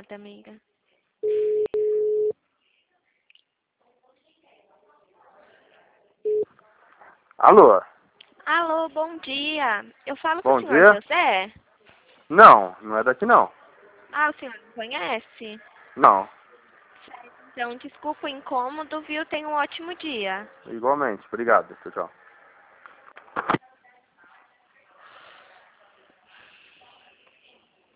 nada, amiga. Alô? Alô, bom dia. Eu falo com Bom o senhor dia? José? Não, não é daqui não. Ah, o senhor não conhece? Não, Então, desculpa o incômodo, viu? Tenha um ótimo dia. igualmente. Obrigado. Tchau, tchau.